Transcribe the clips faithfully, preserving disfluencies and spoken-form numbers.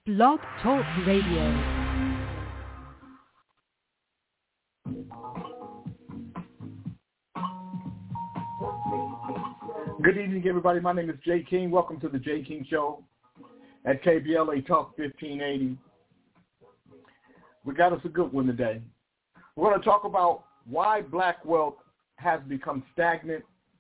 Blog Talk Radio. Good evening, everybody. My name is Jay King. Welcome to the Jay King Show at K B L A Talk fifteen eighty. We got us a good one today. We're going to talk about why black wealth has become stagnant,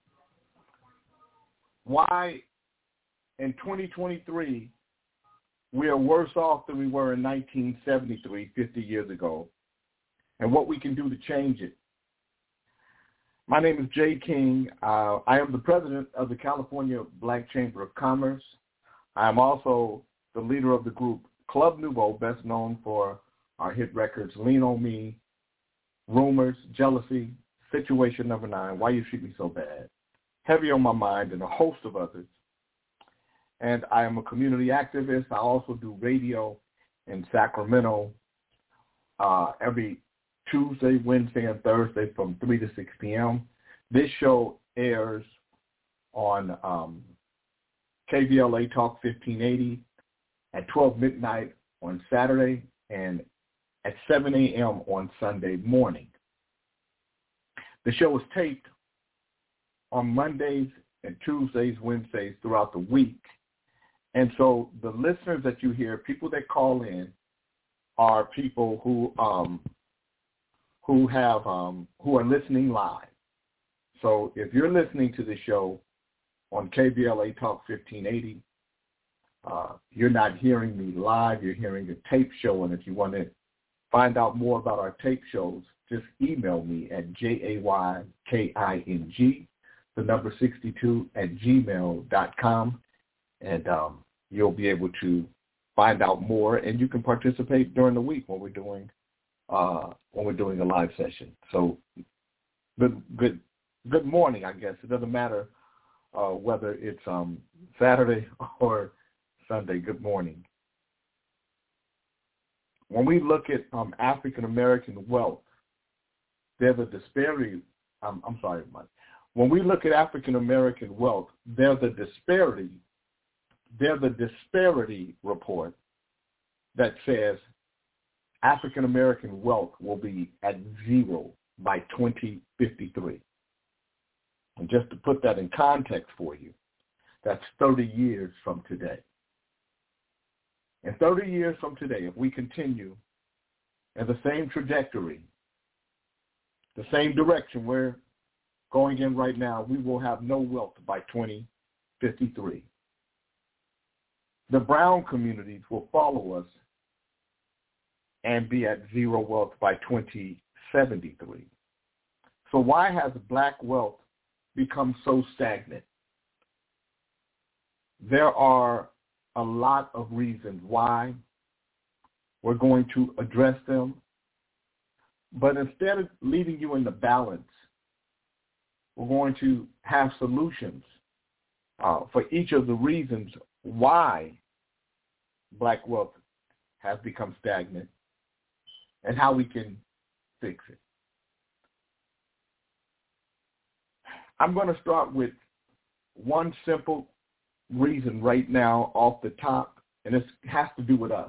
why in twenty twenty-three we are worse off than we were in nineteen seventy-three, fifty years ago, and what we can do to change it. My name is Jay King. Uh, I am the president of the California Black Chamber of Commerce. I am also the leader of the group Club Nouveau, best known for our hit records Lean on Me, Rumors, Jealousy, Situation Number Nine, Why You Treat Me So Bad, Heavy on My Mind, and a host of others. And I am a community activist. I also do radio in Sacramento uh, every Tuesday, Wednesday, and Thursday from three to six p.m. This show airs on um, K B L A Talk fifteen eighty at twelve midnight on Saturday and at seven a.m. on Sunday morning. The show is taped on Mondays and Tuesdays, Wednesdays throughout the week. And so the listeners that you hear, people that call in, are people who um, who have um, who are listening live. So if you're listening to the show on K B L A Talk fifteen eighty, uh, you're not hearing me live. You're hearing a tape show. And if you want to find out more about our tape shows, just email me at J A Y K I N G, the number sixty-two at gmail dot com, and um, you'll be able to find out more, and you can participate during the week when we're doing uh, when we're doing a live session. So good good good morning, I guess. It doesn't matter uh, whether it's um, Saturday or Sunday. Good morning. When we look at um, African-American wealth, there's a disparity. Um, I'm sorry, Mike. When we look at African-American wealth, there's a disparity. There's a disparity report that says African-American wealth will be at zero by twenty fifty-three. And just to put that in context for you, that's thirty years from today. And thirty years from today, if we continue in the same trajectory, the same direction we're going in right now, we will have no wealth by twenty fifty-three. The brown communities will follow us and be at zero wealth by twenty seventy-three. So why has black wealth become so stagnant? There are a lot of reasons why. We're going to address them. But instead of leaving you in the balance, we're going to have solutions uh, for each of the reasons why black wealth has become stagnant and how we can fix it. I'm going to start with one simple reason right now off the top, and it has to do with us,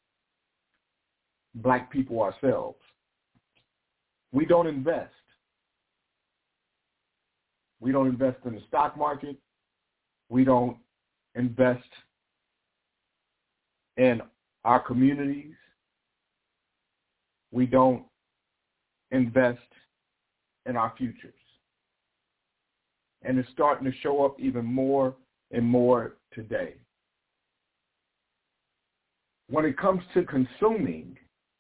black people ourselves. We don't invest. We don't invest in the stock market. We don't invest in our communities. We don't invest in our futures. And it's starting to show up even more and more today. When it comes to consuming,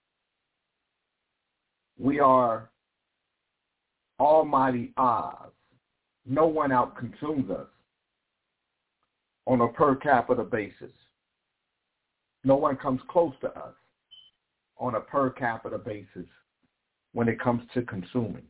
we are almighty Oz. No one out-consumes us on a per capita basis. No one comes close to us on a per capita basis when it comes to consuming.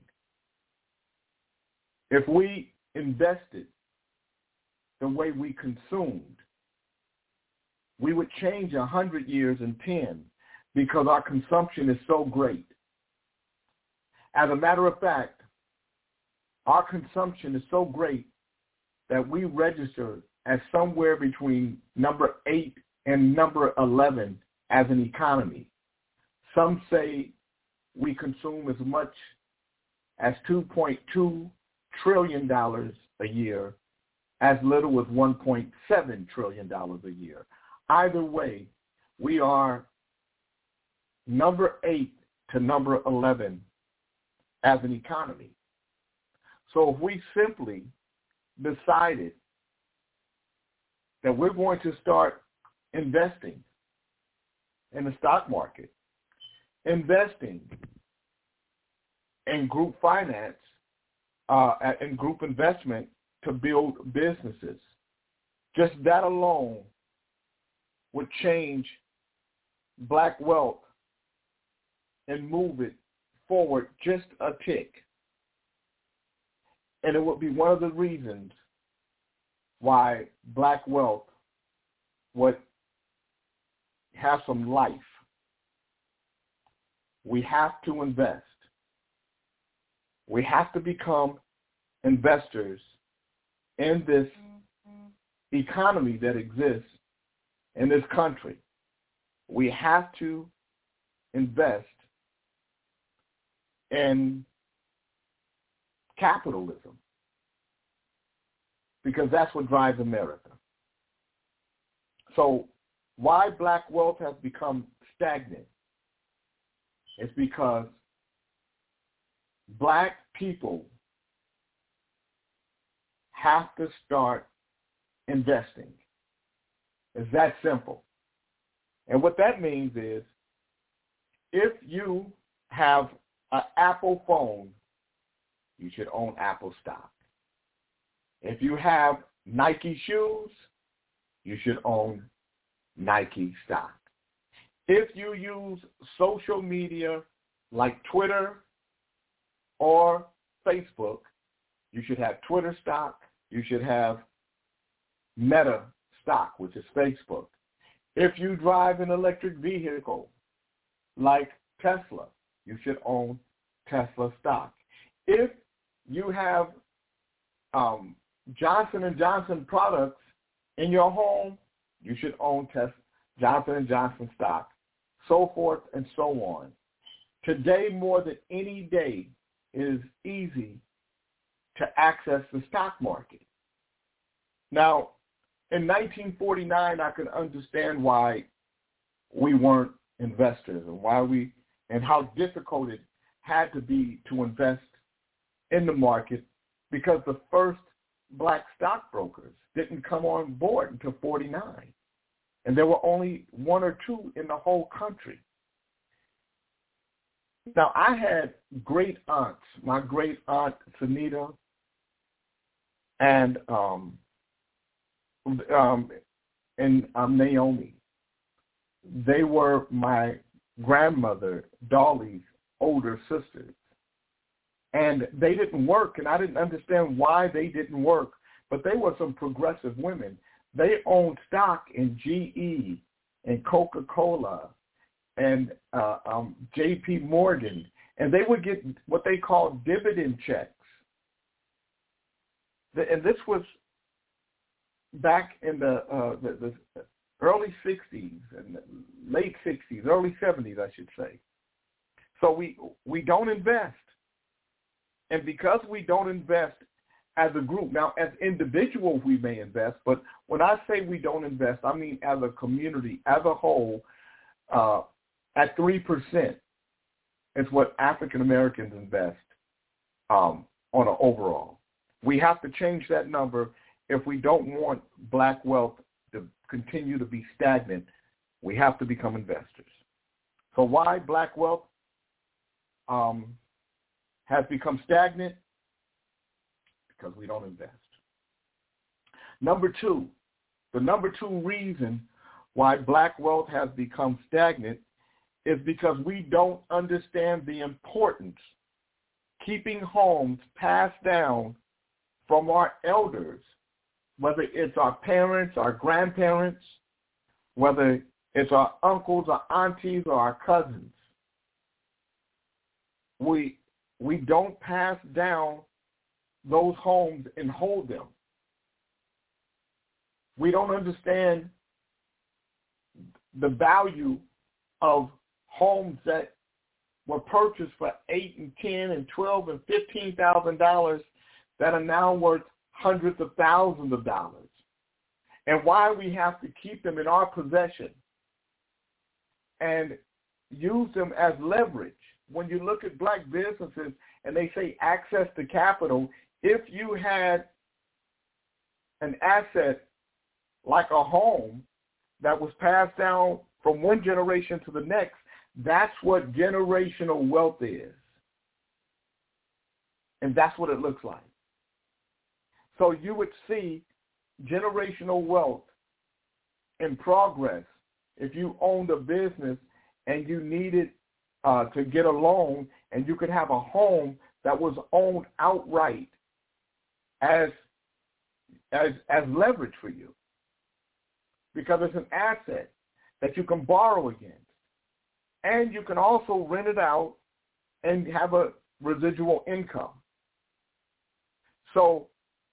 If we invested the way we consumed, we would change a hundred years in ten because our consumption is so great. As a matter of fact, our consumption is so great that we register as somewhere between number eight and number eleven as an economy. Some say we consume as much as two point two trillion dollars a year, as little as one point seven trillion dollars a year. Either way, we are number eight to number eleven as an economy. So if we simply decided that we're going to start investing in the stock market, investing in group finance, uh, in group investment to build businesses, just that alone would change black wealth and move it forward just a tick. And it would be one of the reasons why black wealth would have some life. We have to invest. We have to become investors in this economy that exists in this country. We have to invest in capitalism, because that's what drives America. So why black wealth has become stagnant is because black people have to start investing. It's that simple. And what that means is, if you have an Apple phone, you should own Apple stock. If you have Nike shoes, you should own Nike stock. If you use social media like Twitter or Facebook, you should have Twitter stock. You should have Meta stock, which is Facebook. If you drive an electric vehicle like Tesla, you should own Tesla stock. If you have um, Johnson and Johnson products in your home, you should own Tesla, Johnson and Johnson stock, so forth and so on. Today, more than any day, it is easy to access the stock market. Now, in nineteen forty-nine, I could understand why we weren't investors and why we and how difficult it had to be to invest in the market, because the first black stockbrokers didn't come on board until forty-nine. And there were only one or two in the whole country. Now, I had great aunts, my great aunt Sunita and um, um, and um, Naomi. They were my grandmother, Dolly's older sisters. And they didn't work, and I didn't understand why they didn't work, but they were some progressive women. They owned stock in G E and Coca-Cola and uh, um, J P Morgan, and they would get what they called dividend checks. And this was back in the, uh, the, the early sixties and late sixties, early seventies, I should say. So we we don't invest. And because we don't invest as a group, now as individuals we may invest, but when I say we don't invest, I mean as a community, as a whole, uh, at three percent is what African Americans invest um, on an overall. We have to change that number if we don't want black wealth to continue to be stagnant. We have to become investors. So why black wealth um, has become stagnant? Because we don't invest. Number two, the number two reason why black wealth has become stagnant is because we don't understand the importance keeping homes passed down from our elders, whether it's our parents, our grandparents, whether it's our uncles, our aunties, or our cousins. We we don't pass down those homes and hold them. We don't understand the value of homes that were purchased for eight and ten and twelve and fifteen thousand dollars that are now worth hundreds of thousands of dollars, and why we have to keep them in our possession and use them as leverage. When you look at black businesses and they say access to capital, if you had an asset like a home that was passed down from one generation to the next, that's what generational wealth is. And that's what it looks like. So you would see generational wealth in progress if you owned a business and you needed uh, to get a loan, and you could have a home that was owned outright as, as, as leverage for you, because it's an asset that you can borrow against. And you can also rent it out and have a residual income. So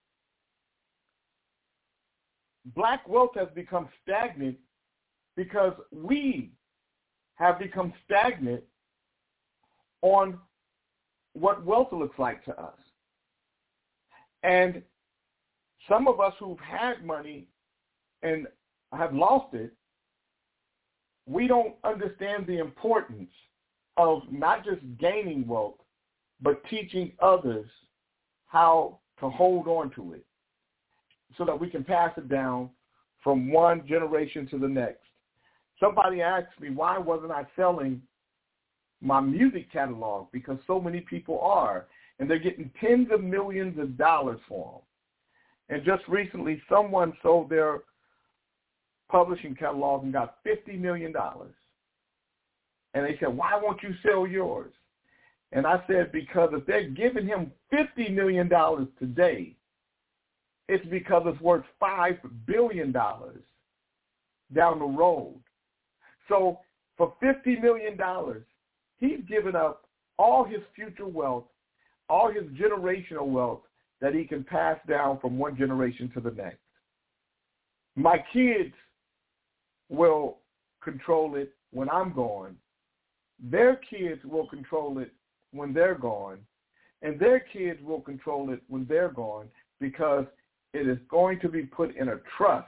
black wealth has become stagnant because we have become stagnant on what wealth looks like to us. And some of us who've had money and have lost it, we don't understand the importance of not just gaining wealth, but teaching others how to hold on to it so that we can pass it down from one generation to the next. Somebody asked me, why wasn't I selling my music catalog? Because so many people are, and they're getting tens of millions of dollars for them. And just recently, someone sold their publishing catalog and got fifty million dollars. And they said, why won't you sell yours? And I said, because if they're giving him fifty million dollars today, it's because it's worth five billion dollars down the road. So for fifty million dollars, he's given up all his future wealth, all his generational wealth that he can pass down from one generation to the next. My kids will control it when I'm gone. Their kids will control it when they're gone. And their kids will control it when they're gone, because it is going to be put in a trust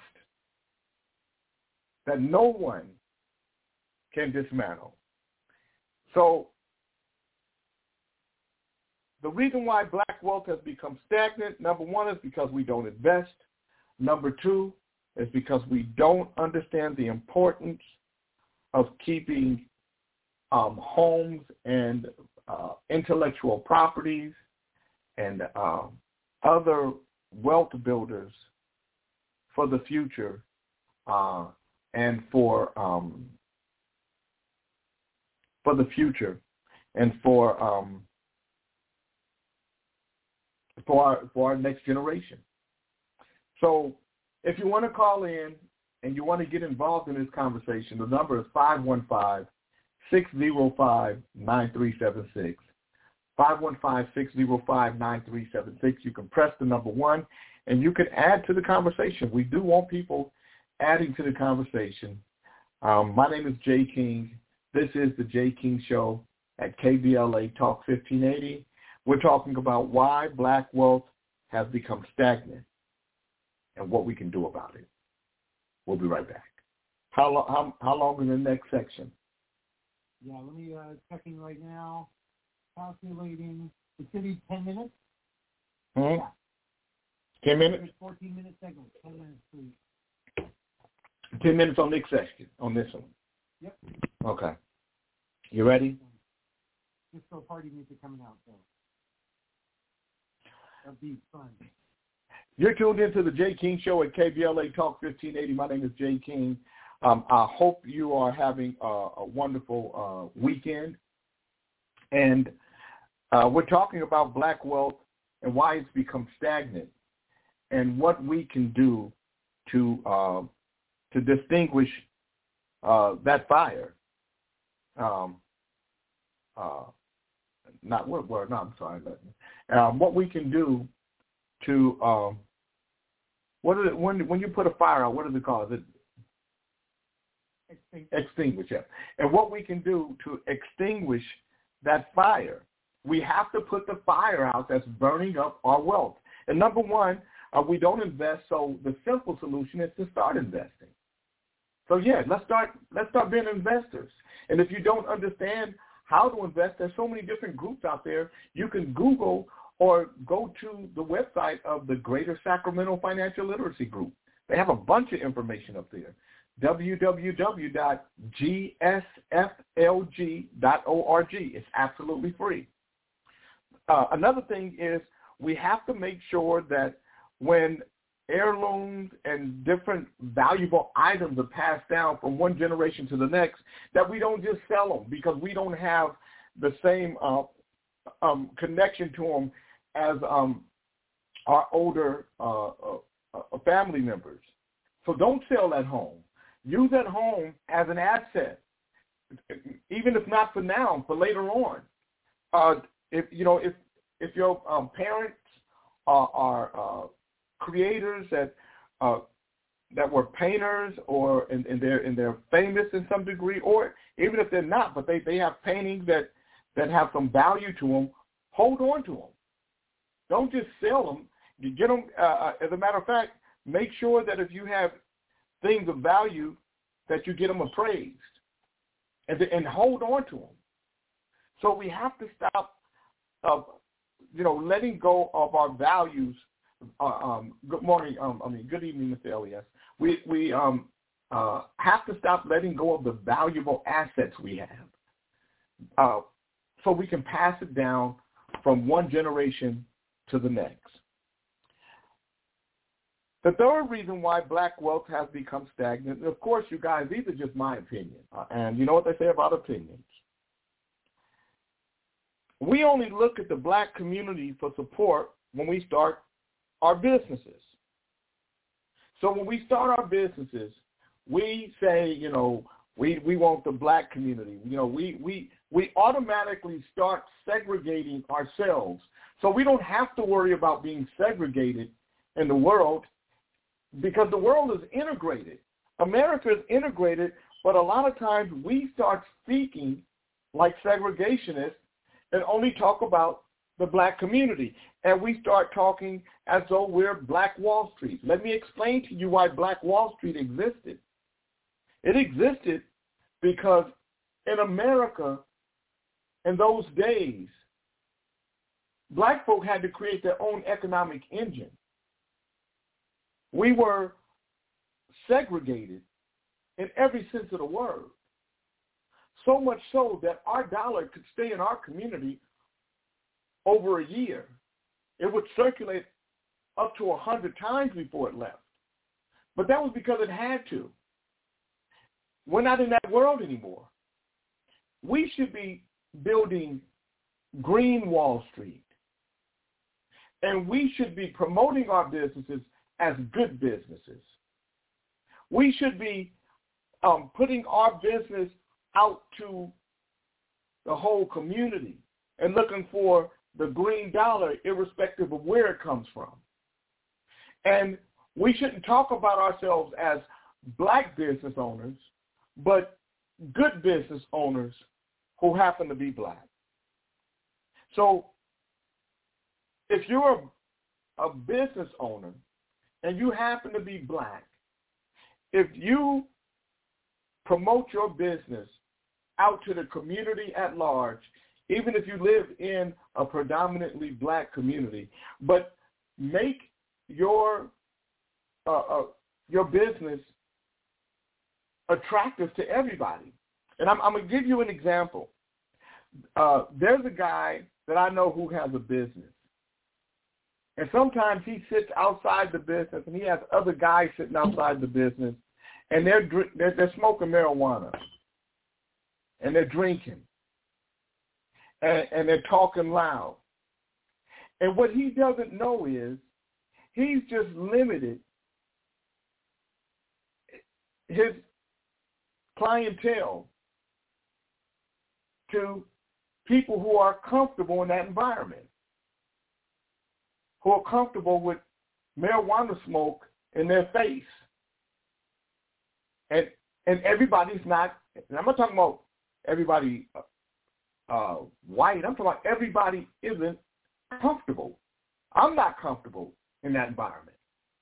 that no one can dismantle. So the reason why black wealth has become stagnant, number one, is because we don't invest. Number two is because we don't understand the importance of keeping um, homes and uh, intellectual properties and uh, other wealth builders for the future uh, and for um, for the future and for um, for our, for our next generation. So if you want to call in and you want to get involved in this conversation, the number is five one five, six zero five, nine three seven six. five one five, six zero five, nine three seven six. You can press the number one, and you can add to the conversation. We do want people adding to the conversation. Um, my name is Jay King. This is the Jay King Show at K B L A Talk fifteen eighty. We're talking about why black wealth has become stagnant and what we can do about it. We'll be right back. How, lo- how, how long in the next section? Yeah, let me uh, checking right now. Calculating. It should be ten minutes. Hmm? Yeah. Ten minutes? fourteen minute segment. Ten minutes, please. Ten minutes on this section, on this one. Yep. Okay. You ready? Just so party music coming out, so that'll be fun. You're tuned into the Jay King Show at K B L A Talk fifteen eighty. My name is Jay King. Um, I hope you are having a, a wonderful uh, weekend. And uh, we're talking about black wealth and why it's become stagnant and what we can do to uh, to distinguish uh, that fire. Um, uh, not what? Well, no, I'm sorry. Um, what we can do to um, what is it when when you put a fire out? What is it called? Is it Extinguish. Extinguish it. And what we can do to extinguish that fire, we have to put the fire out that's burning up our wealth. And number one, uh, we don't invest, so the simple solution is to start investing. So yeah, let's start let's start being investors. And if you don't understand how to invest, there's so many different groups out there. You can Google or go to the website of the Greater Sacramento Financial Literacy Group. They have a bunch of information up there. w w w dot g s f l g dot org. It's absolutely free. Uh, another thing is we have to make sure that when heirlooms and different valuable items are passed down from one generation to the next, that we don't just sell them because we don't have the same uh, um, connection to them as um, our older uh, uh, family members. So don't sell that home. Use that home as an asset, even if not for now, for later on. Uh, if you know, if if your um, parents are, are uh, creators that uh, that were painters, or and, and they're and they're famous in some degree, or even if they're not, but they, they have paintings that, that have some value to them, hold on to them. Don't just sell them. You get them. Uh, as a matter of fact, make sure that if you have things of value, that you get them appraised, and and hold on to them. So we have to stop, uh, you know, letting go of our values. Uh, um, good morning. Um, I mean, good evening, Mister Elias. We we um, uh, have to stop letting go of the valuable assets we have, uh, so we can pass it down from one generation to the next. The third reason why black wealth has become stagnant, and of course, you guys, these are just my opinion, uh, and you know what they say about opinions. We only look at the black community for support when we start our businesses. So when we start our businesses, we say, you know, we, we want the black community. You know, we, we, we automatically start segregating ourselves. So we don't have to worry about being segregated in the world, because the world is integrated. America is integrated, but a lot of times we start speaking like segregationists and only talk about the black community. And we start talking as though we're Black Wall Street. Let me explain to you why Black Wall Street existed. It existed because in America, in those days, black folk had to create their own economic engine. We were segregated in every sense of the word, so much so that our dollar could stay in our community over a year. It would circulate up to a hundred times before it left. But that was because it had to. We're not in that world anymore. We should be building Green Wall Street, and we should be promoting our businesses as good businesses. We should be um, putting our business out to the whole community and looking for the green dollar, irrespective of where it comes from. And we shouldn't talk about ourselves as black business owners, but good business owners who happen to be black. So if you're a, a business owner and you happen to be black, if you promote your business out to the community at large, even if you live in a predominantly black community, but make your uh, uh, your business attractive to everybody. And I'm, I'm going to give you an example. Uh, there's a guy that I know who has a business. And sometimes he sits outside the business, and he has other guys sitting outside the business, and they're they're, they're smoking marijuana, and they're drinking, and, and they're talking loud. And what he doesn't know is he's just limited his clientele to people who are comfortable in that environment, who are comfortable with marijuana smoke in their face. And And everybody's not, and I'm not talking about everybody uh, white. I'm talking about everybody isn't comfortable. I'm not comfortable in that environment.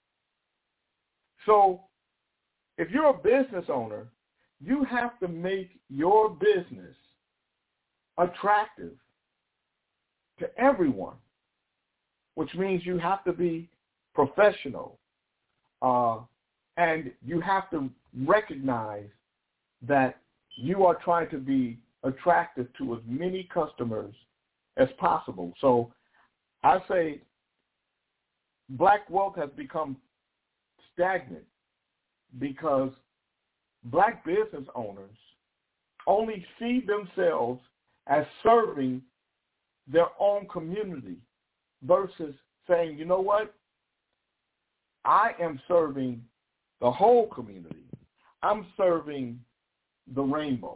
So if you're a business owner, you have to make your business attractive to everyone, which means you have to be professional, uh, and you have to recognize that you are trying to be attractive to as many customers as possible. So I say black wealth has become stagnant because black business owners only see themselves as serving their own community versus saying, you know what, I am serving the whole community. I'm serving the rainbow.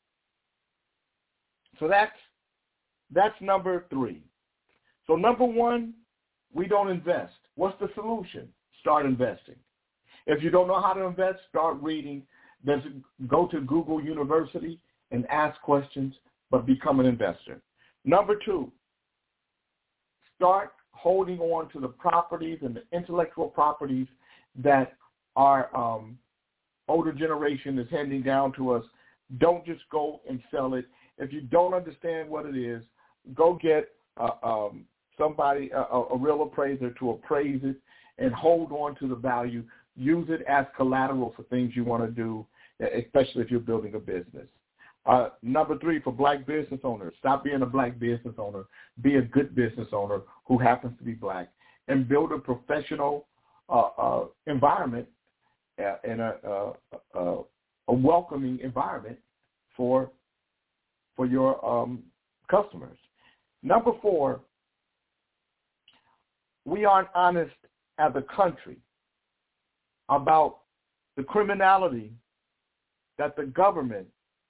So that's that's number three. So number one, we don't invest. What's the solution? Start investing. If you don't know how to invest, start reading. There's, go to Google University and ask questions, but become an investor. Number two, start holding on to the properties and the intellectual properties that our um, older generation is handing down to us. Don't just go and sell it. If you don't understand what it is, go get uh, um, somebody, a, a real appraiser to appraise it and hold on to the value. Use it as collateral for things you want to do, especially if you're building a business. Uh, number three, for black business owners, stop being a black business owner. Be a good business owner who happens to be black, and build a professional uh, uh, environment uh, and a, uh, uh, a welcoming environment for for your um, customers. Number four, we aren't honest as a country about the criminality that the government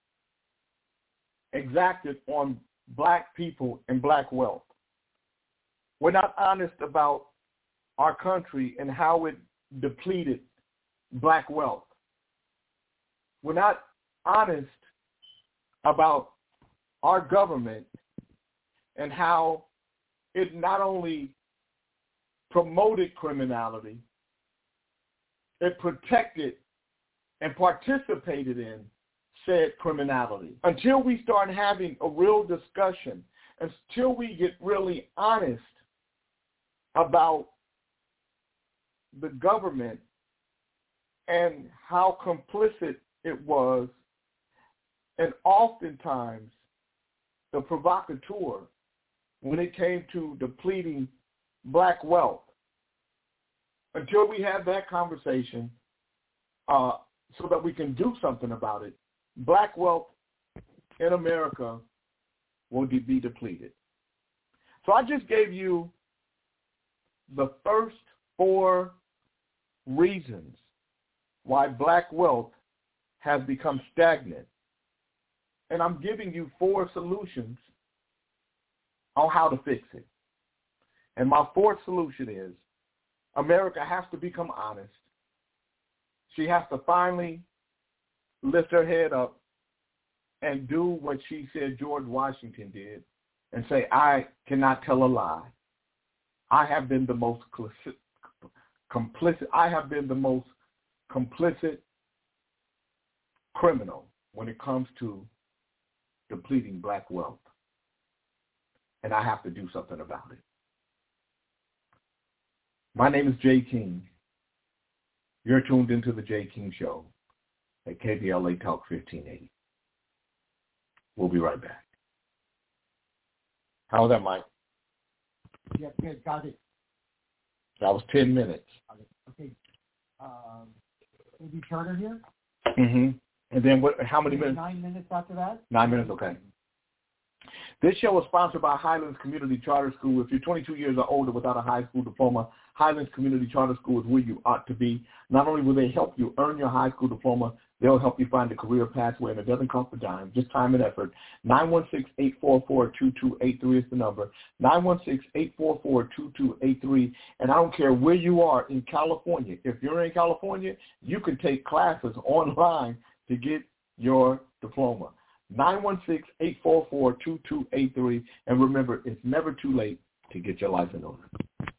exacted on black people and black wealth. We're not honest about our country and how it depleted black wealth. We're not honest about our government and how it not only promoted criminality, it protected and participated in said criminality. Until we start having a real discussion, until we get really honest about the government and how complicit it was, and oftentimes the provocateur when it came to depleting black wealth. Until we have that conversation uh, so that we can do something about it, black wealth in America will be depleted. So I just gave you the first four reasons why black wealth has become stagnant. And I'm giving you four solutions on how to fix it. And my fourth solution is America has to become honest. She has to finally lift her head up and do what she said George Washington did and say, I cannot tell a lie. I have been the most complicit. I have been the most complicit criminal when it comes to depleting black wealth. And I have to do something about it. My name is Jay King. You're tuned into the Jay King Show at K B L A Talk fifteen eighty. We'll be right back. How was that, Mike? Yeah, yeah, got it. That was ten minutes. Got it. Okay. Um, maybe Turner here? Mm-hmm. And then what? How many minutes? Nine minutes after that? Nine minutes, okay. This show is sponsored by Highlands Community Charter School. If you're twenty-two years or older without a high school diploma, Highlands Community Charter School is where you ought to be. Not only will they help you earn your high school diploma, they'll help you find a career pathway, and it doesn't cost a dime, just time and effort. nine one six, eight four four, two two eight three is the number. nine one six, eight four four, two two eight three. And I don't care where you are in California. If you're in California, you can take classes online to get your diploma. nine one six, eight four four, two two eight three. And remember, it's never too late to get your life in order.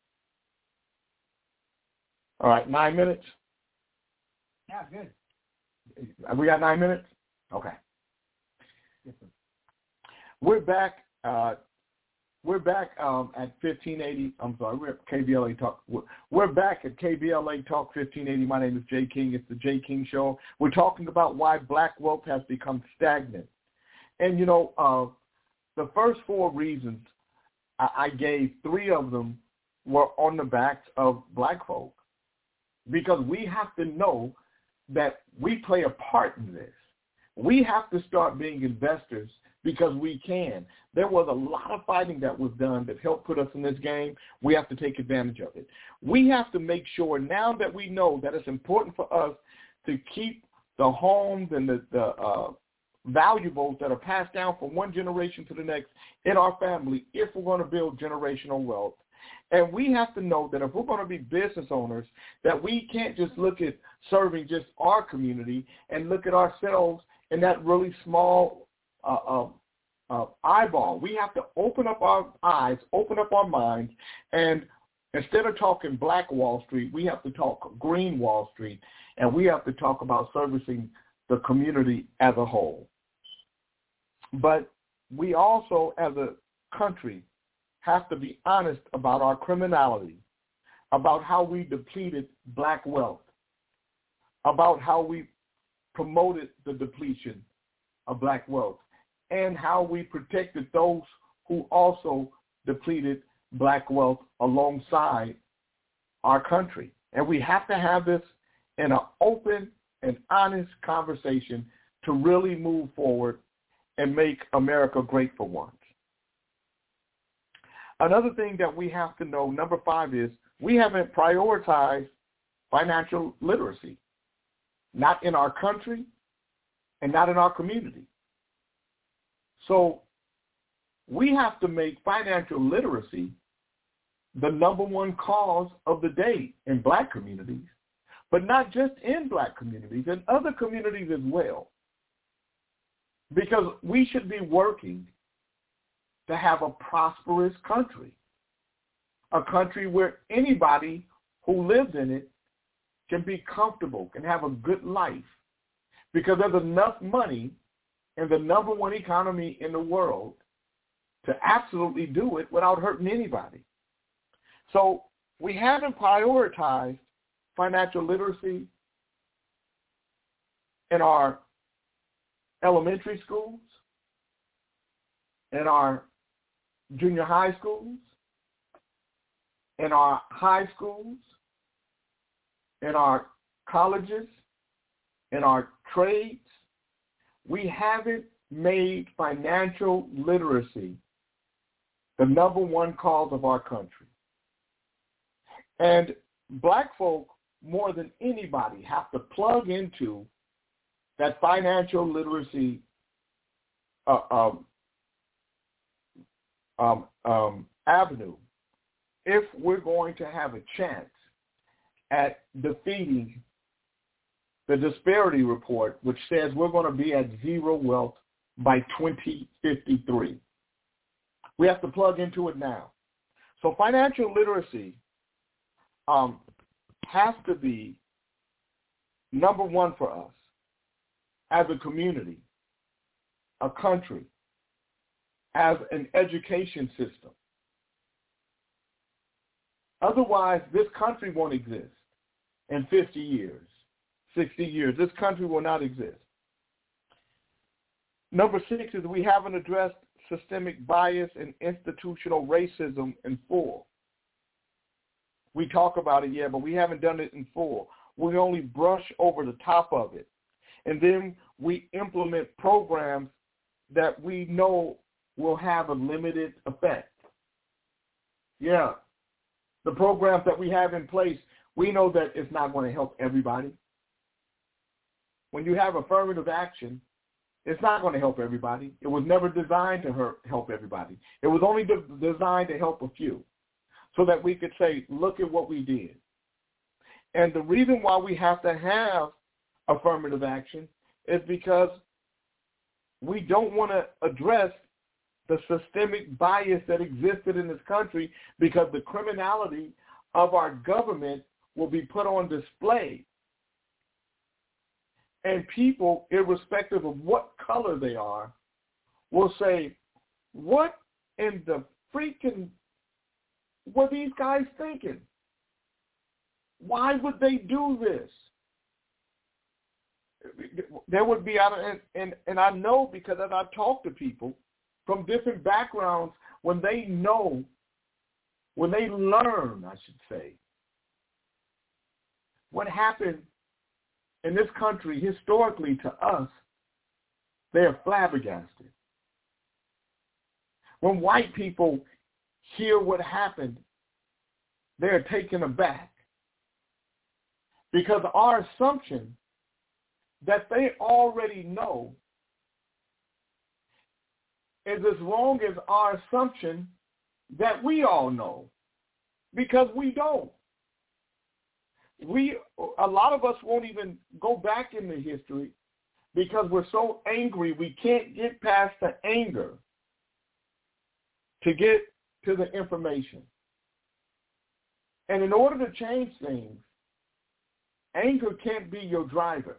All right, nine minutes? Yeah, good. Have we got nine minutes? Okay. Yes, sir. We're back. Uh, we're back um, at fifteen eighty. I'm sorry, we're at K B L A Talk. We're, we're back at K B L A Talk fifteen eighty. My name is Jay King. It's the Jay King Show. We're talking about why black wealth has become stagnant. And, you know, uh, the first four reasons I, I gave, three of them were on the backs of black folk. Because we have to know that we play a part in this. We have to start being investors because we can. There was a lot of fighting that was done that helped put us in this game. We have to take advantage of it. We have to make sure now that we know that it's important for us to keep the homes and the, the uh, valuables that are passed down from one generation to the next in our family if we're going to build generational wealth. And we have to know that if we're going to be business owners, that we can't just look at serving just our community and look at ourselves in that really small uh, uh, uh, eyeball. We have to open up our eyes, open up our minds, and instead of talking Black Wall Street, we have to talk Green Wall Street, and we have to talk about servicing the community as a whole. But we also, as a country, have to be honest about our criminality, about how we depleted black wealth, about how we promoted the depletion of black wealth, and how we protected those who also depleted black wealth alongside our country. And we have to have this in an open and honest conversation to really move forward and make America great for once. Another thing that we have to know, number five, is we haven't prioritized financial literacy, not in our country and not in our community. So we have to make financial literacy the number one cause of the day in black communities, but not just in black communities, in other communities as well. Because we should be working to have a prosperous country, a country where anybody who lives in it can be comfortable, can have a good life, because there's enough money in the number one economy in the world to absolutely do it without hurting anybody. So we haven't prioritized financial literacy in our elementary schools, in our junior high schools, in our high schools, in our colleges, in our trades. We haven't made financial literacy the number one cause of our country. And black folk, more than anybody, have to plug into that financial literacy uh, um, um, um, avenue if we're going to have a chance at defeating the disparity report, which says we're going to be at zero wealth by twenty fifty-three. We have to plug into it now. So financial literacy um, has to be number one for us as a community, a country, as an education system. Otherwise, this country won't exist in fifty years, sixty years. This country will not exist. Number six is we haven't addressed systemic bias and institutional racism in full. We talk about it, yeah, but we haven't done it in full. We only brush over the top of it. And then we implement programs that we know will have a limited effect. Yeah, the programs that we have in place, we know that it's not going to help everybody. When you have affirmative action, it's not going to help everybody. It was never designed to help everybody. It was only de- designed to help a few so that we could say, look at what we did. And the reason why we have to have affirmative action is because we don't want to address the systemic bias that existed in this country, because the criminality of our government will be put on display. And people, irrespective of what color they are, will say, what in the freaking were these guys thinking? Why would they do this? There would be, and, and, and I know, because as I talk to people from different backgrounds, when they know, when they learn, I should say, what happened in this country historically to us, they are flabbergasted. When white people hear what happened, they are taken aback, because our assumption that they already know is as wrong as our assumption that we all know, because we don't. We, a lot of us won't even go back into history because we're so angry we can't get past the anger to get to the information. And in order to change things, anger can't be your driver.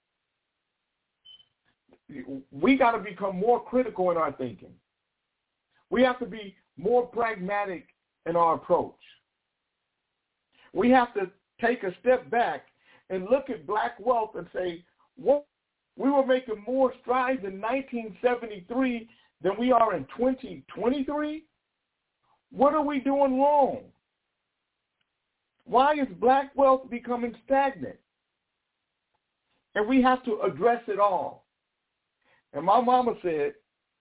We got to become more critical in our thinking. We have to be more pragmatic in our approach. We have to take a step back and look at black wealth and say, what, we were making more strides in nineteen seventy-three than we are in twenty twenty-three? What are we doing wrong? Why is black wealth becoming stagnant? And we have to address it all. And my mama said,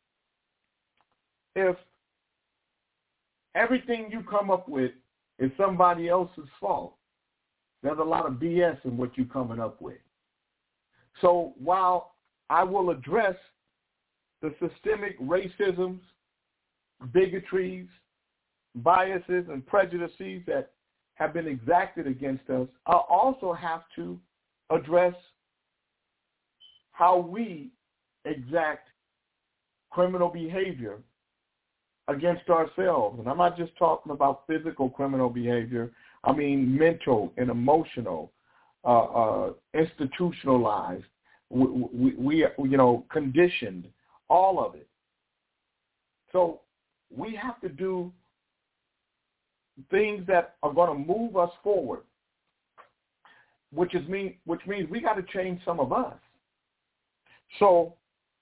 if everything you come up with is somebody else's fault, there's a lot of B S in what you're coming up with. So while I will address the systemic racisms, bigotries, biases, and prejudices that have been exacted against us, I also have to address how we exact criminal behavior against ourselves. And I'm not just talking about physical criminal behavior. I mean mental and emotional, uh, uh, institutionalized, we, we, we, you know, conditioned, all of it. So we have to do things that are going to move us forward, which is mean, which means we got to change some of us. So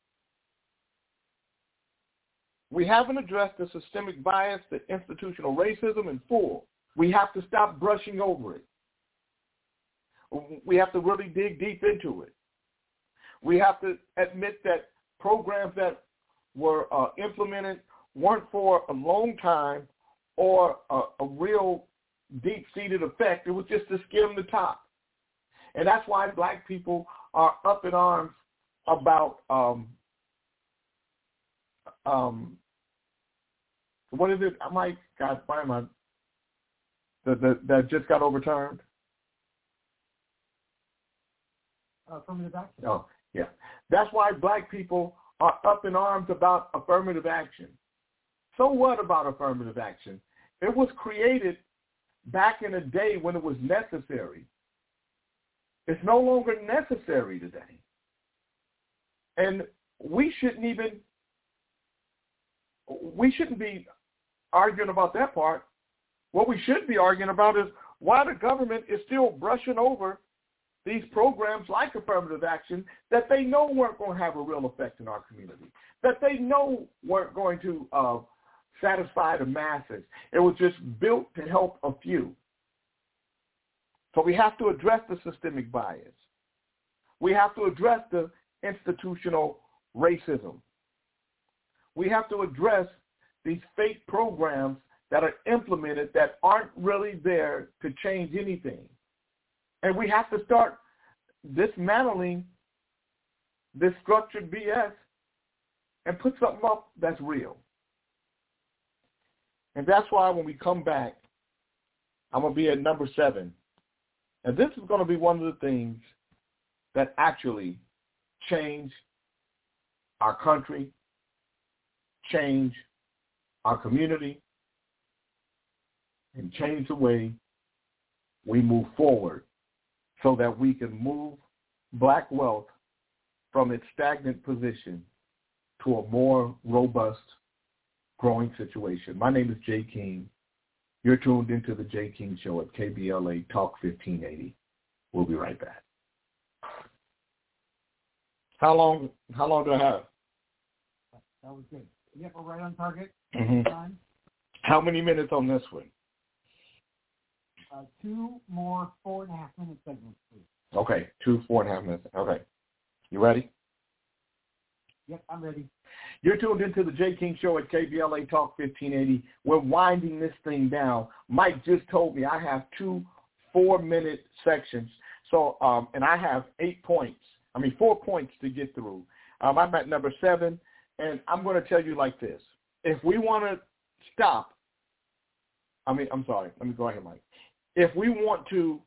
we haven't addressed the systemic bias, the institutional racism in full. We have to stop brushing over it. We have to really dig deep into it. We have to admit that programs that were uh, implemented weren't for a long time or a, a real deep-seated effect. It was just to skim the top. And that's why black people are up in arms about um, um, what is it? I might, God, why am I, that, that, that just got overturned? Affirmative action. Oh, yeah. That's why black people are up in arms about affirmative action. So what about affirmative action? It was created back in a day when it was necessary. It's no longer necessary today. And we shouldn't even, we shouldn't be arguing about that part. What we should be arguing about is why the government is still brushing over these programs like affirmative action that they know weren't going to have a real effect in our community, that they know weren't going to uh, satisfy the masses. It was just built to help a few. So we have to address the systemic bias. We have to address the institutional racism. We have to address these fake programs that are implemented that aren't really there to change anything. And we have to start dismantling this structured B S and put something up that's real. And that's why when we come back, I'm going to be at number seven. And this is going to be one of the things that actually change our country, change our community, and change the way we move forward so that we can move black wealth from its stagnant position to a more robust, growing situation. My name is Jay King. You're tuned into the Jay King Show at K B L A Talk fifteen eighty. We'll be right back. How long? How long do I have? That was good. Yep, we're right on target. Mm-hmm. Time. How many minutes on this one? Uh, two more four and a half minute segments, please. Okay, two four and a half minutes. Okay, you ready? Yep, I'm ready. You're tuned into the Jay King Show at K B L A Talk fifteen eighty. We're winding this thing down. Mike just told me I have two four-minute sections, so um, and I have eight points. I mean, four points to get through. Um, I'm at number seven, and I'm going to tell you like this. If we want to stop, I mean, I'm sorry. Let me go ahead, Mike. If we want to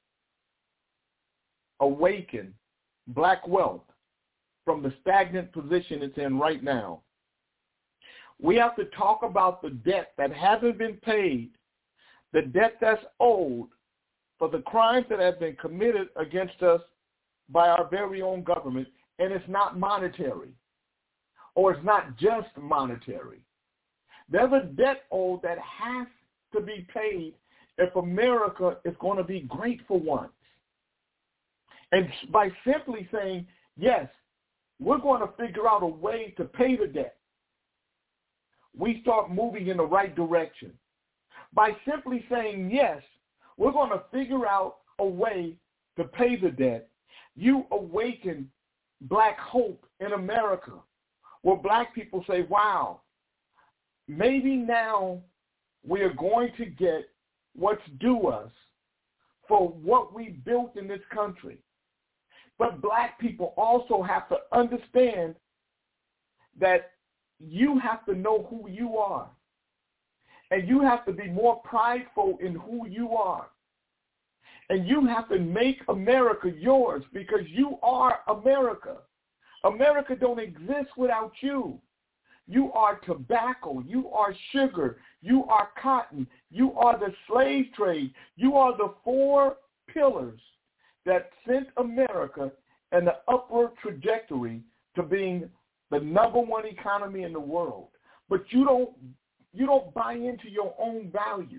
awaken black wealth from the stagnant position it's in right now, we have to talk about the debt that hasn't been paid, the debt that's owed for the crimes that have been committed against us by our very own government, and it's not monetary, or it's not just monetary. There's a debt owed that has to be paid if America is going to be great for once. And by simply saying, yes, we're going to figure out a way to pay the debt, we start moving in the right direction. By simply saying, yes, we're going to figure out a way to pay the debt, you awaken black hope in America, where black people say, wow, maybe now we are going to get what's due us for what we built in this country. But black people also have to understand that you have to know who you are. And you have to be more prideful in who you are. And you have to make America yours because you are America. America don't exist without you. You are tobacco. You are sugar. You are cotton. You are the slave trade. You are the four pillars that sent America in the upward trajectory to being the number one economy in the world. But you don't you don't buy into your own value.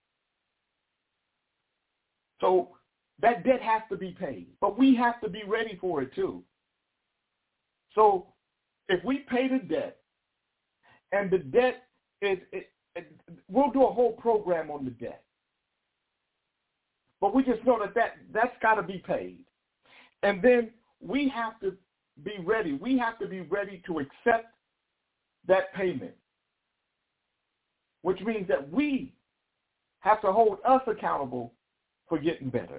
So that debt has to be paid, but we have to be ready for it too. So if we pay the debt, and the debt is, it, it, we'll do a whole program on the debt. But we just know that, that that's got to be paid. And then we have to be ready. We have to be ready to accept that payment, which means that we have to hold us accountable for getting better.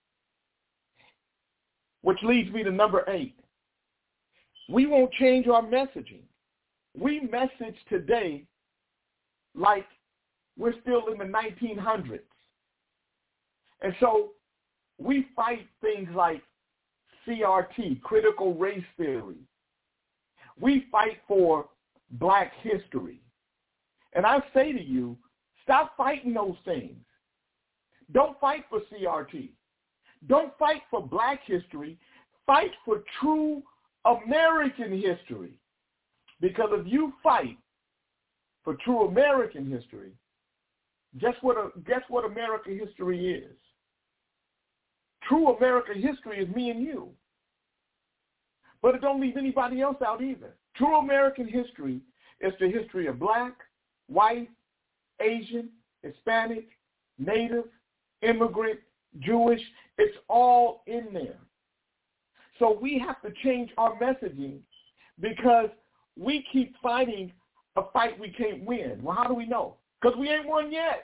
Which leads me to number eight. We won't change our messaging. We message today like we're still in the nineteen hundreds. And so we fight things like C R T, critical race theory. We fight for black history. And I say to you, stop fighting those things. Don't fight for C R T. Don't fight for black history. Fight for true American history. Because if you fight for true American history, guess what, a, guess what American history is? True American history is me and you. But it don't leave anybody else out either. True American history is the history of black, white, Asian, Hispanic, Native, immigrant, Jewish. It's all in there. So we have to change our messaging because we keep fighting a fight we can't win. Well, how do we know? Because we ain't won yet.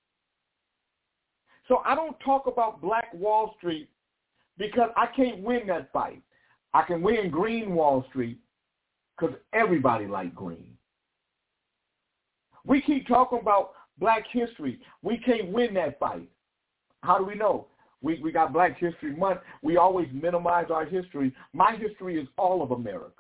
So I don't talk about Black Wall Street because I can't win that fight. I can win Green Wall Street because everybody likes green. We keep talking about black history. We can't win that fight. How do we know? We we got Black History Month. We always minimize our history. My history is all of America.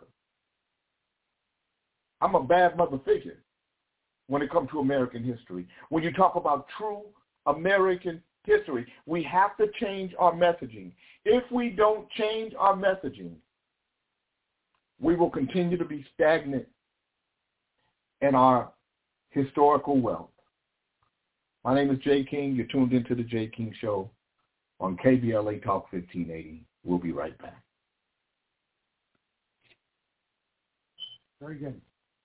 I'm a bad mother figure when it comes to American history. When you talk about true American history, we have to change our messaging. If we don't change our messaging, we will continue to be stagnant in our historical wealth. My name is Jay King. You're tuned into the Jay King Show on K B L A Talk fifteen eighty. We'll be right back. Very good.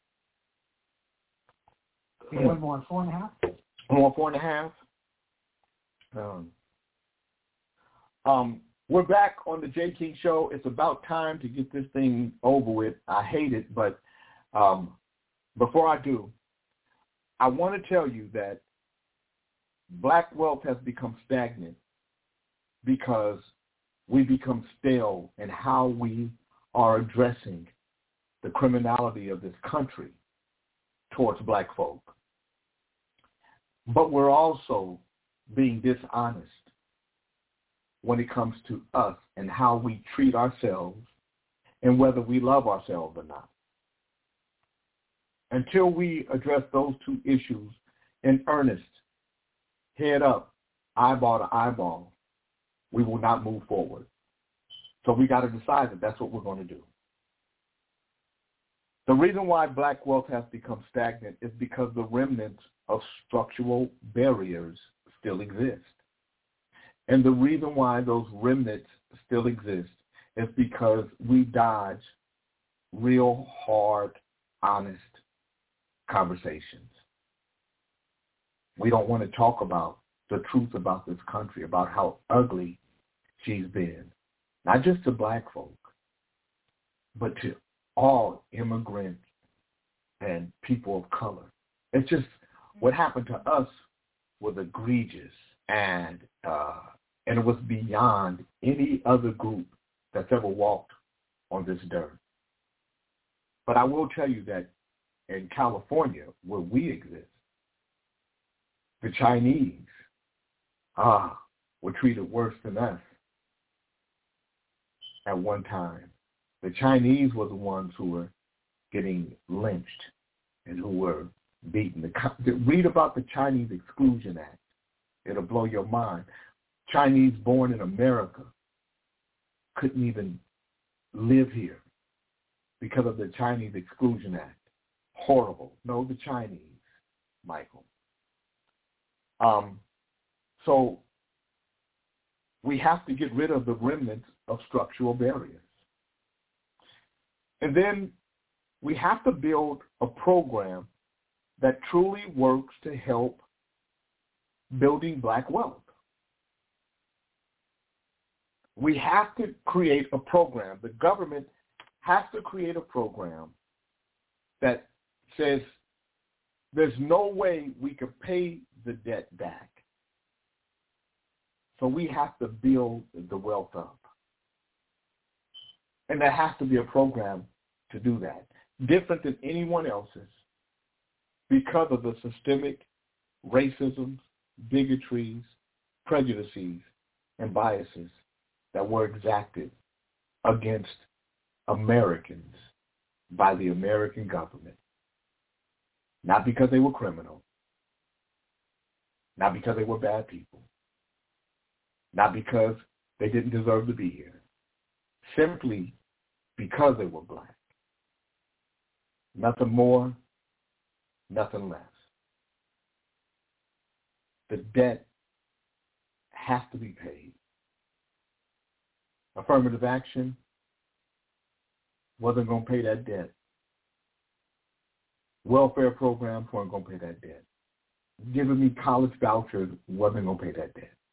Okay, one more, four and a half? One more, four and a half. Um, um, we're back on the Jay King Show. It's about time to get this thing over with. I hate it, but um, before I do, I want to tell you that Black wealth has become stagnant because we become stale in how we are addressing the criminality of this country towards Black folk. But we're also being dishonest when it comes to us and how we treat ourselves and whether we love ourselves or not. Until we address those two issues in earnest, head up, eyeball to eyeball, we will not move forward. So we got to decide that that's what we're going to do. The reason why Black wealth has become stagnant is because the remnants of structural barriers still exist. And the reason why those remnants still exist is because we dodge real hard, honest conversations. We don't want to talk about the truth about this country, about how ugly she's been, not just to Black folk, but to all immigrants and people of color. It's just what happened to us was egregious, and uh, and it was beyond any other group that's ever walked on this dirt. But I will tell you that in California, where we exist, the Chinese ah, were treated worse than us at one time. The Chinese were the ones who were getting lynched and who were beaten. The, read about the Chinese Exclusion Act. It'll blow your mind. Chinese born in America couldn't even live here because of the Chinese Exclusion Act. Horrible. No, the Chinese, Michael. Um, so we have to get rid of the remnants of structural barriers. And then we have to build a program that truly works to help building Black wealth. We have to create a program. The government has to create a program that says there's no way we can pay the debt back. So we have to build the wealth up. And there has to be a program to do that, different than anyone else's, because of the systemic racism, bigotries, prejudices, and biases that were exacted against Americans by the American government. Not because they were criminal, not because they were bad people, not because they didn't deserve to be here, simply because they were Black. Nothing more, nothing less. The debt has to be paid. Affirmative action wasn't going to pay that debt. Welfare programs weren't going to pay that debt. Giving me college vouchers wasn't going to pay that debt.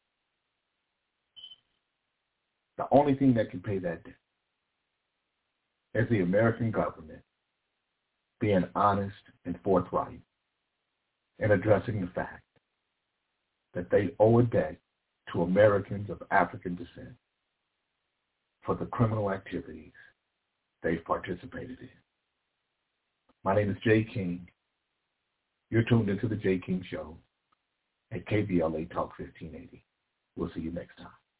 The only thing that can pay that debt is the American government being honest and forthright in addressing the fact that they owe a debt to Americans of African descent for the criminal activities they've participated in. My name is Jay King. You're tuned into the Jay King Show at K B L A Talk fifteen eighty. We'll see you next time.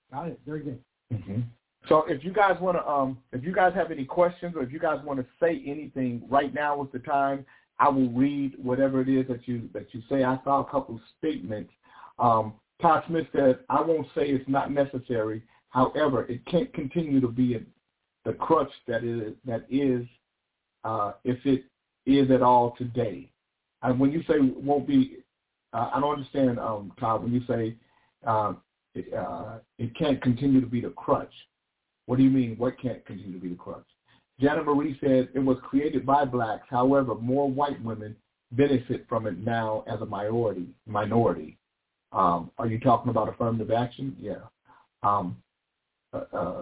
Got it. Very good. Mm-hmm. So if you guys want to, um, if you guys have any questions or if you guys want to say anything, right now is the time. I will read whatever it is that you that you say. I saw a couple of statements. Um, Todd Smith said, "I won't say it's not necessary. However, it can't continue to be a, the crutch that is that is uh, if it is at all today." And when you say won't be, uh, I don't understand, um, Todd. When you say uh, it, uh, it can't continue to be the crutch. What do you mean, what can't continue to be the crutch? Janet Marie said it was created by blacks. However, more white women benefit from it now as a minority. Minority. Um, are you talking about affirmative action? Yeah. Um, uh, uh,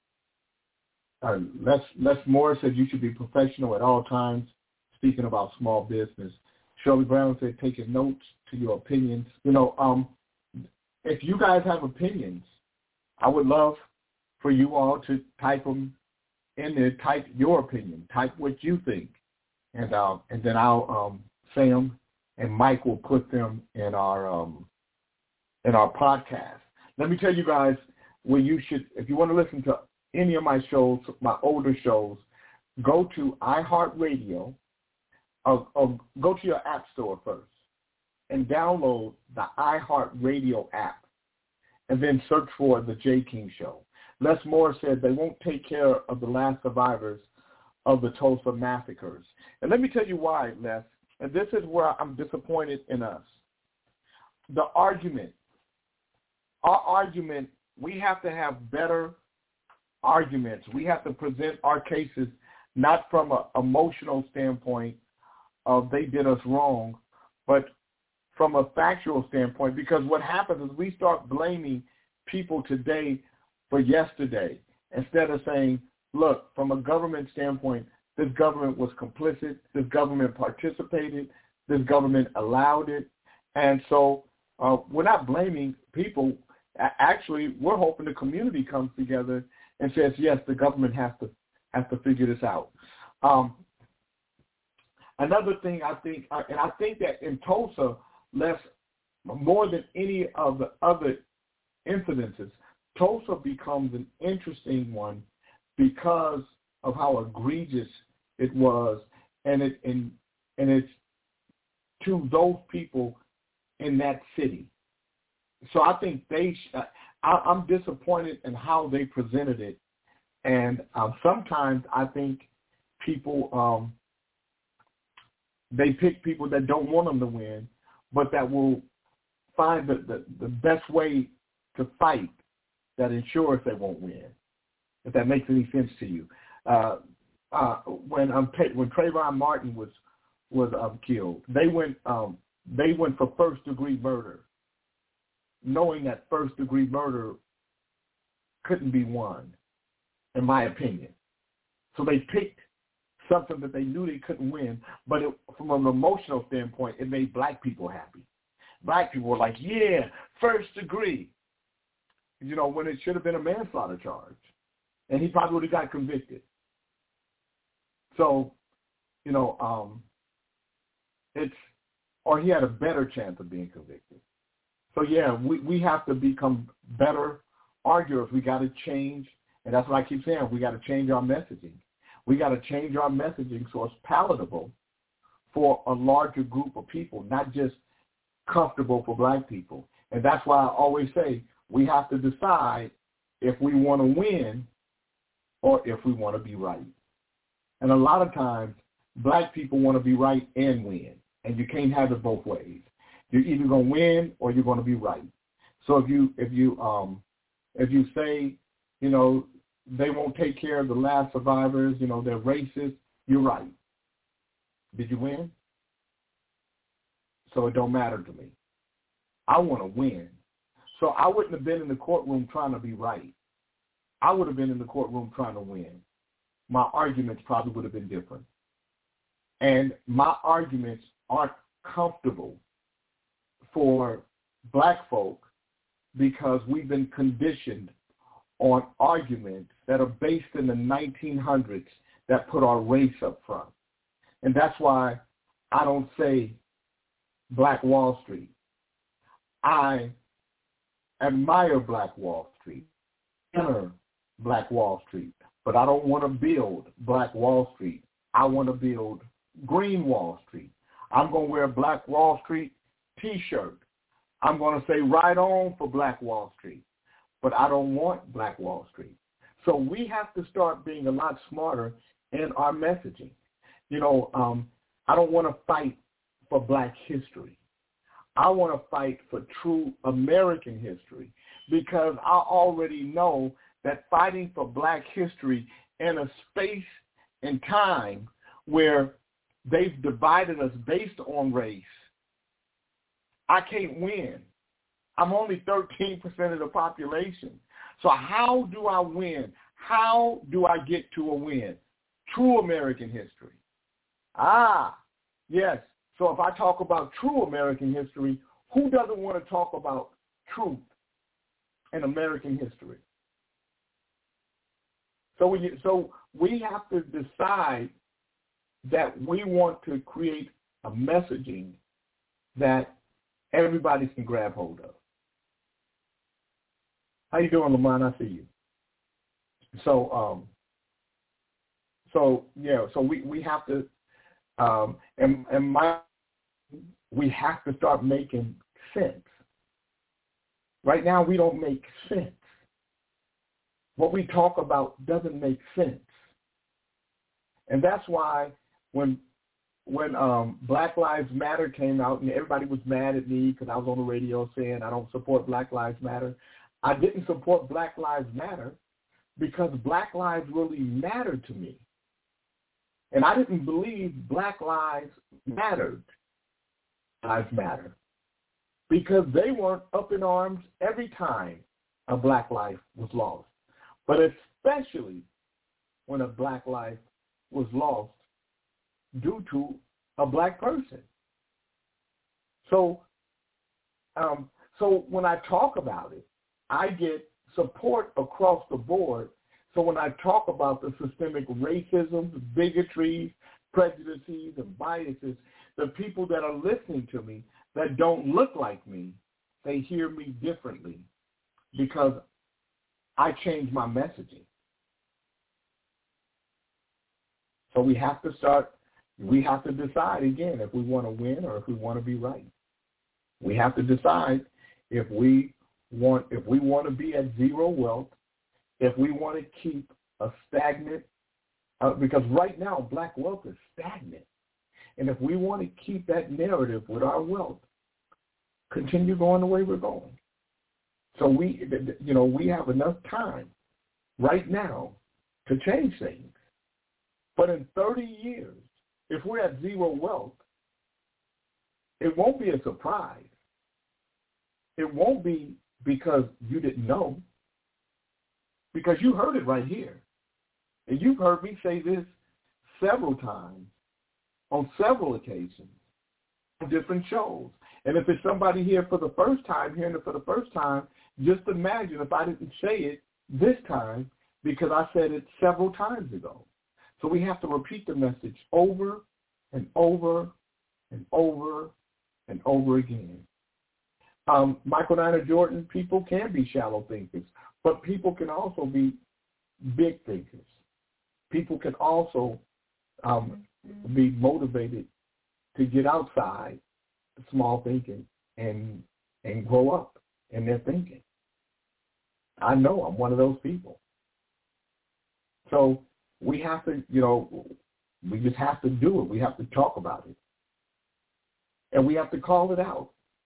uh, Les, Les Moore said you should be professional at all times, speaking about small business. Shirley Brown said taking notes to your opinions. You know, um, if you guys have opinions, I would love for you all to type them in there, type your opinion, type what you think, and uh, and then I'll um, Sam and Mike will put them in our um, in our podcast. Let me tell you guys where you should, if you want to listen to any of my shows, my older shows, go to iHeartRadio, or, or go to your app store first, and download the iHeartRadio app, and then search for The Jay King Show. Les Moore said they won't take care of the last survivors of the Tulsa massacres. And let me tell you why, Les, and this is where I'm disappointed in us. The argument, our argument, we have to have better arguments. We have to present our cases not from an emotional standpoint of they did us wrong, but from a factual standpoint, because what happens is we start blaming people today for yesterday, instead of saying, look, from a government standpoint, this government was complicit, this government participated, this government allowed it, and so uh, we're not blaming people. Actually, we're hoping the community comes together and says, yes, the government has to has to figure this out. Um, another thing I think, and I think that in Tulsa, less more than any of the other incidences, Tulsa becomes an interesting one because of how egregious it was, and it and and it's to those people in that city. So I think they. I, I'm disappointed in how they presented it, and um, sometimes I think people um, they pick people that don't want them to win, but that will find the, the, the best way to fight that ensures they won't win, if that makes any sense to you. Uh, uh, when um, when Trayvon Martin was was um, killed, they went um, they went for first degree murder, knowing that first degree murder couldn't be won, in my opinion. So they picked something that they knew they couldn't win, but it, from an emotional standpoint, it made black people happy. Black people were like, yeah, first degree. You know, when it should have been a manslaughter charge. And he probably would have got convicted. So, you know, um, it's, or he had a better chance of being convicted. So, yeah, we, we have to become better arguers. We got to change, and that's what I keep saying, we got to change our messaging. We got to change our messaging so it's palatable for a larger group of people, not just comfortable for black people. And that's why I always say we have to decide if we want to win or if we want to be right. And a lot of times, black people want to be right and win, and you can't have it both ways. You're either going to win or you're going to be right. So if you if you um if you say, you know, they won't take care of the last survivors, you know, they're racist, you're right. Did you win? So it don't matter to me. I want to win. So I wouldn't have been in the courtroom trying to be right. I would have been in the courtroom trying to win. My arguments probably would have been different. And my arguments aren't comfortable for black folk because we've been conditioned on arguments that are based in the nineteen hundreds that put our race up front. And that's why I don't say Black Wall Street. I admire Black Wall Street. enter Black Wall Street, but I don't want to build Black Wall Street. I want to build Green Wall Street. I'm going to wear a Black Wall Street T-shirt. I'm going to say right on for Black Wall Street, but I don't want Black Wall Street. So we have to start being a lot smarter in our messaging. You know, um, I don't want to fight for Black history. I want to fight for true American history, because I already know that fighting for Black history in a space and time where they've divided us based on race, I can't win. I'm only thirteen percent of the population. So how do I win? How do I get to a win? True American history. Ah, yes. So if I talk about true American history, who doesn't want to talk about truth in American history? So we, so we have to decide that we want to create a messaging that everybody can grab hold of. How you doing, Lamont? I see you. So, um, so yeah, so we, we have to, um, and and my, we have to start making sense. Right now, we don't make sense. What we talk about doesn't make sense, and that's why when when um, Black Lives Matter came out and everybody was mad at me because I was on the radio saying I don't support Black Lives Matter, I didn't support Black Lives Matter because Black lives really mattered to me. And I didn't believe Black lives mattered, lives matter, because they weren't up in arms every time a Black life was lost, but especially when a Black life was lost due to a Black person. So, um, so when I talk about it, I get support across the board. So when I talk about the systemic racism, bigotry, prejudices, and biases, the people that are listening to me that don't look like me, they hear me differently because I change my messaging. So we have to start, we have to decide again if we want to win or if we want to be right. We have to decide if we want, if we want to be at zero wealth, if we want to keep a stagnant, uh, because right now Black wealth is stagnant. And if we want to keep that narrative with our wealth, continue going the way we're going. So we, you know, we have enough time right now to change things. But in thirty years, if we're at zero wealth, it won't be a surprise. It won't be because you didn't know, because you heard it right here. And you've heard me say this several times on several occasions on different shows. And if it's somebody here for the first time, hearing it for the first time, just imagine if I didn't say it this time because I said it several times ago. So we have to repeat the message over and over and over and over again. Um, Michael Niner Jordan, people can be shallow thinkers, but people can also be big thinkers. People can also um, be motivated to get outside small thinking and and grow up in their thinking. I know I'm one of those people. So we have to, you know, we just have to do it. We have to talk about it. And we have to call it out.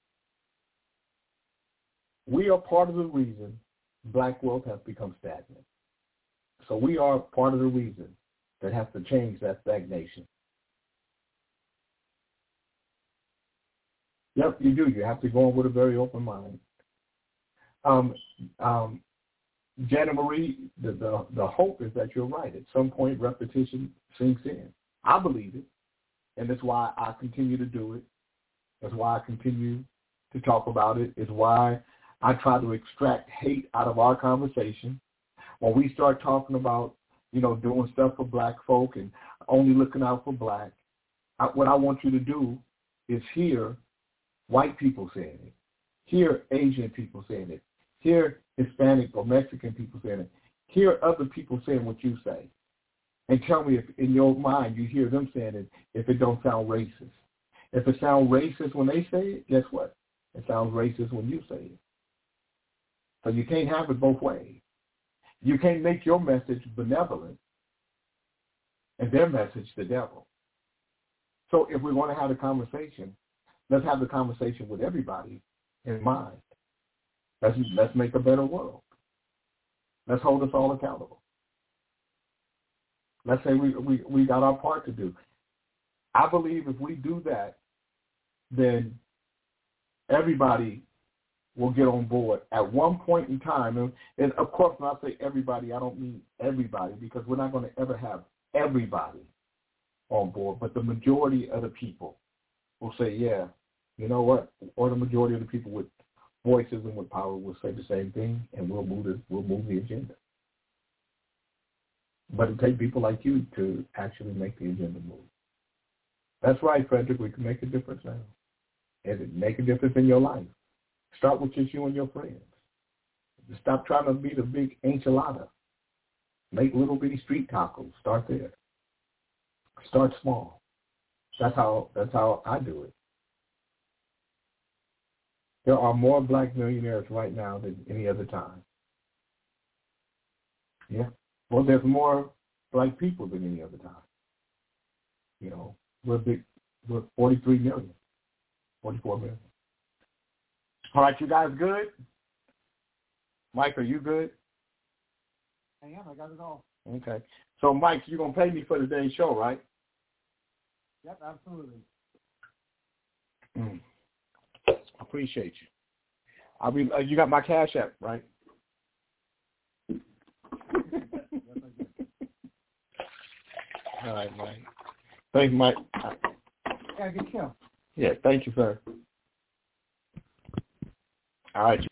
We are part of the reason Black wealth has become stagnant. So we are part of the reason that has to change that stagnation. Yep, you do. You have to go in with a very open mind. Um, um, Jana Marie, the, the, the hope is that you're right. At some point, repetition sinks in. I believe it, and that's why I continue to do it. That's why I continue to talk about it. It's why I try to extract hate out of our conversation. When we start talking about, you know, doing stuff for Black folk and only looking out for Black, I, what I want you to do is hear white people saying it, hear Asian people saying it, Hear Hispanic or Mexican people saying it. Hear other people saying what you say. And tell me if in your mind you hear them saying it, if it don't sound racist. If it sounds racist when they say it, guess what? It sounds racist when you say it. So you can't have it both ways. You can't make your message benevolent and their message the devil. So if we want to have a conversation, let's have the conversation with everybody in mind. Let's, let's make a better world. Let's hold us all accountable. Let's say we, we, we got our part to do. I believe if we do that, then everybody will get on board at one point in time. And, and of course, when I say everybody, I don't mean everybody, because we're not going to ever have everybody on board. But the majority of the people will say, yeah, you know what? Or the majority of the people with voices and with power will say the same thing, and we'll move the, we'll move the agenda. But it takes people like you to actually make the agenda move. That's right, Frederick. We can make a difference now. And it make a difference in your life. Start with just you and your friends. Stop trying to be the big enchilada. Make little bitty street tacos. Start there. Start small. That's how that's how I do it. There are more black millionaires right now than any other time. Yeah. Well, there's more black people than any other time. You know, we're big. We're forty-three million, forty-four million. All right, you guys good? Mike, are you good? I am. I got it all. Okay. So, Mike, you're going to pay me for today's show, right? Yep, absolutely. Mm. Appreciate you. I'll be. Uh, you got my Cash App, right? Yes, I did. All right, Mike. Thank you, Mike. Yeah, good show. Yeah, thank you, sir. All right.